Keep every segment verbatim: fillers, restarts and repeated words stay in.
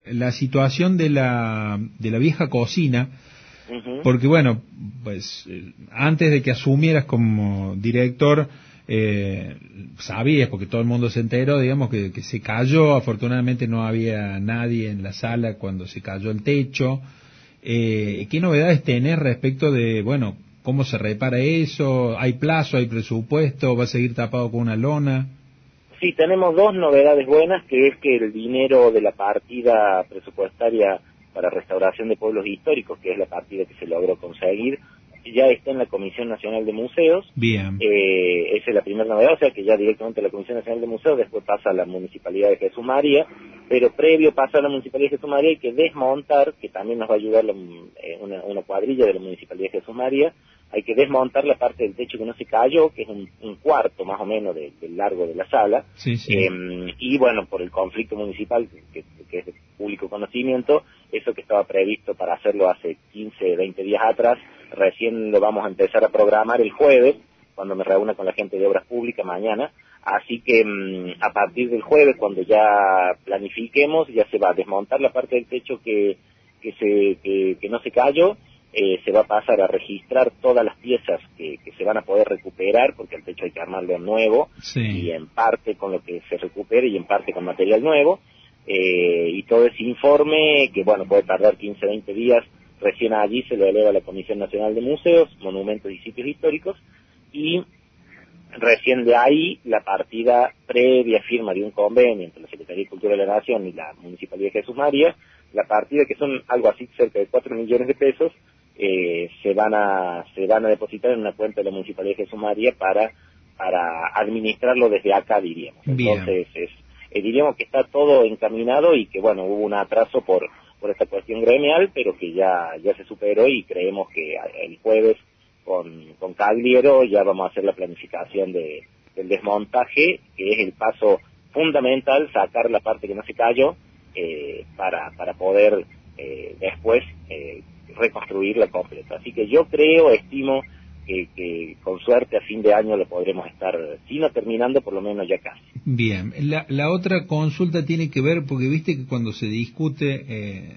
la situación de la de la vieja cocina, uh-huh. porque bueno, pues antes de que asumieras como director, eh, sabías, porque todo el mundo se enteró, digamos, que, que se cayó, afortunadamente no había nadie en la sala cuando se cayó el techo. Eh, ¿Qué novedades tenés respecto de, bueno, cómo se repara eso? ¿Hay plazo, hay presupuesto? ¿Va a seguir tapado con una lona? Sí, tenemos dos novedades buenas, que es que el dinero de la partida presupuestaria para restauración de pueblos históricos, que es la partida que se logró conseguir, ya está en la Comisión Nacional de Museos. Bien. Eh, esa es la primera novedad, o sea que ya directamente la Comisión Nacional de Museos, después pasa a la Municipalidad de Jesús María, pero previo pasa a la Municipalidad de Jesús María hay que desmontar, que también nos va a ayudar la, una, una cuadrilla de la Municipalidad de Jesús María, hay que desmontar la parte del techo que no se cayó, que es un, un cuarto más o menos de, del largo de la sala, sí, sí. Eh, y bueno, por el conflicto municipal, que, que es de público conocimiento, eso que estaba previsto para hacerlo hace quince, veinte días atrás, recién lo vamos a empezar a programar el jueves, cuando me reúna con la gente de Obras Públicas mañana, así que mmm, a partir del jueves, cuando ya planifiquemos, ya se va a desmontar la parte del techo que, que, se, que, que no se cayó. Eh, se va a pasar a registrar todas las piezas que, que se van a poder recuperar, porque el techo hay que armarlo nuevo, sí. y en parte con lo que se recupere y en parte con material nuevo, eh, y todo ese informe, que bueno, puede tardar quince, veinte días, recién allí se lo eleva a la Comisión Nacional de Museos, Monumentos y Sitios Históricos, y recién de ahí la partida previa firma de un convenio entre la Secretaría de Cultura de la Nación y la Municipalidad de Jesús María, la partida que son algo así cerca de cuatro millones de pesos, Eh, se van a se van a depositar en una cuenta de la Municipalidad de Jesús María para para administrarlo desde acá, diríamos. Entonces, es, eh, diríamos que está todo encaminado y que, bueno, hubo un atraso por por esta cuestión gremial, pero que ya ya se superó y creemos que el jueves con, con Cagliero ya vamos a hacer la planificación de, del desmontaje, que es el paso fundamental, sacar la parte que no se cayó, eh, para, para poder eh, después eh, reconstruirla completa. Así que yo creo, estimo que, que con suerte a fin de año lo podremos estar, si no terminando, por lo menos ya casi. Bien, la, la otra consulta tiene que ver, porque viste que cuando se discute, eh,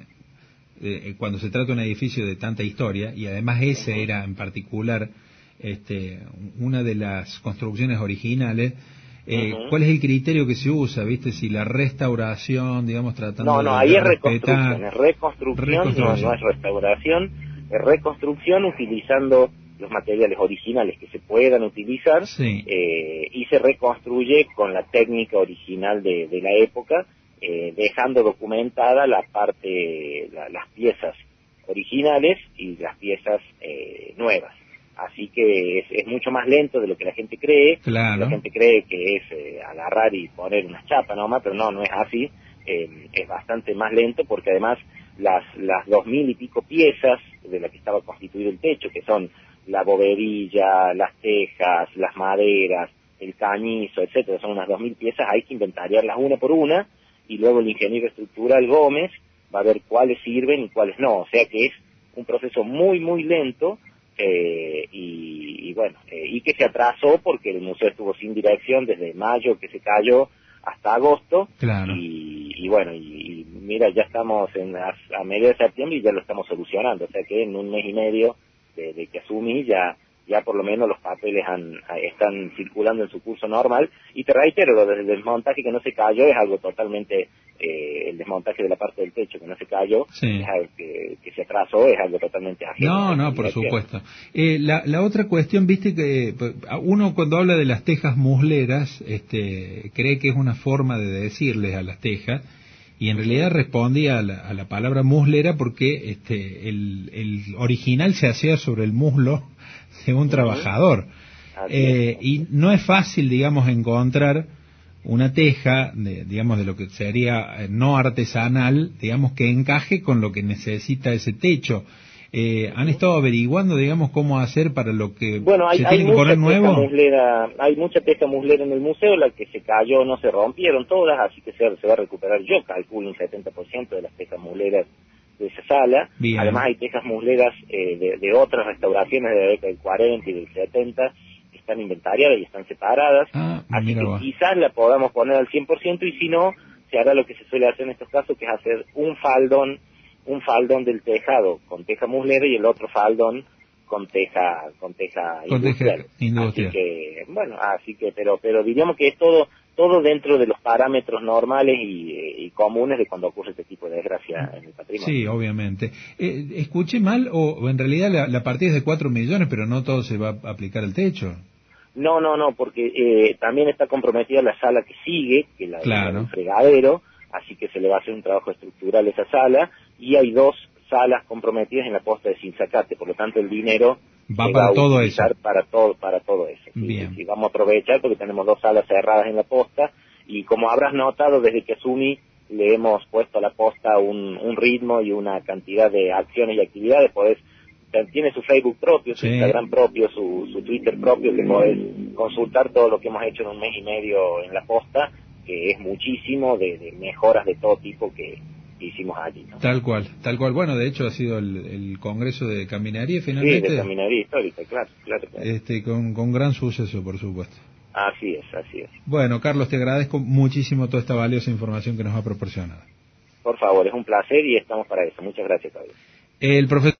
eh, cuando se trata de un edificio de tanta historia, y además ese uh-huh. era en particular este, una de las construcciones originales, Eh, uh-huh. ¿cuál es el criterio que se usa? ¿Viste? Si la restauración, digamos, tratando no, no, de, ahí de es respetar... reconstrucción, es reconstrucción, reconstrucción. No, no es restauración, es reconstrucción utilizando los materiales originales que se puedan utilizar, sí. eh, y se reconstruye con la técnica original de, de la época, eh, dejando documentada la parte, la, las piezas originales y las piezas eh, nuevas. Así que es, es mucho más lento de lo que la gente cree. Claro. La gente cree que es eh, agarrar y poner una chapa nomás, pero no, no es así. Eh, es bastante más lento porque además las las dos mil y pico piezas de las que estaba constituido el techo, que son la bovedilla, las tejas, las maderas, el cañizo, etcétera, son unas dos mil piezas, hay que inventariarlas una por una, y luego el ingeniero estructural Gómez va a ver cuáles sirven y cuáles no. O sea que es un proceso muy, muy lento. Eh, y, y bueno, eh, y que se atrasó porque el museo estuvo sin dirección desde mayo que se cayó hasta agosto, claro. y, y bueno, y, y mira, ya estamos en a, a mediados de septiembre y ya lo estamos solucionando, o sea que en un mes y medio de, de que asumí ya ya por lo menos los papeles han, están circulando en su curso normal, y te reitero, lo del desmontaje que no se cayó es algo totalmente, eh, el desmontaje de la parte del techo que no se cayó, sí. es algo que, que se atrasó, es algo totalmente ajeno. No, no, por supuesto. Eh, la, la otra cuestión, viste que uno cuando habla de las tejas musleras, este, cree que es una forma de decirles a las tejas, y en realidad respondía a la, a la palabra muslera porque este, el, el original se hacía sobre el muslo de un uh-huh. trabajador. Eh, y no es fácil, digamos, encontrar una teja, de, digamos, de lo que sería no artesanal, digamos, que encaje con lo que necesita ese techo. Eh, ¿Han estado averiguando, digamos, cómo hacer para lo que bueno, hay, se hay tiene que poner nuevo? Muslera, hay mucha teja muslera en el museo, la que se cayó no se rompieron todas, así que se, se va a recuperar, yo calculo, un setenta por ciento de las tejas musleras de esa sala. Bien. Además hay tejas musleras eh, de, de otras restauraciones de la década del cuarenta y del setenta, que están inventariadas y están separadas, Ah, así que va. quizás la podamos poner al cien por ciento, y si no, se hará lo que se suele hacer en estos casos, que es hacer un faldón, un faldón del tejado con teja muslera y el otro faldón con teja, con teja con industrial. Teja industrial. Así que, bueno, así que, pero, pero diríamos que es todo, todo dentro de los parámetros normales y, y comunes de cuando ocurre este tipo de desgracia en el patrimonio. Sí, obviamente. Eh, ¿Escuché mal o, o en realidad la, la partida es de cuatro millones, pero no todo se va a aplicar al techo? No, no, no, porque eh, también está comprometida la sala que sigue, que es la, Claro. la del fregadero, así que se le va a hacer un trabajo estructural a esa sala, y hay dos salas comprometidas en la posta de Sinzacate, por lo tanto el dinero va se para va a todo utilizar eso. para todo, para todo eso. ¿Sí? Bien. Y vamos a aprovechar porque tenemos dos salas cerradas en la posta, y como habrás notado, desde que asumí le hemos puesto a la posta un, un ritmo y una cantidad de acciones y actividades. Podés, tiene su Facebook propio, su Sí. Instagram propio, su, su Twitter propio, que podés consultar todo lo que hemos hecho en un mes y medio en la posta, que es muchísimo de, de mejoras de todo tipo que hicimos allí, ¿no? Tal cual, tal cual. Bueno, de hecho ha sido el, el Congreso de Caminaría Sí, finalmente. de caminaría histórica, claro, claro, claro. Este, con, con gran suceso, por supuesto. Así es, así es. Bueno, Carlos, te agradezco muchísimo toda esta valiosa información que nos ha proporcionado. Por favor, es un placer y estamos para eso. Muchas gracias, Pablo. El profesor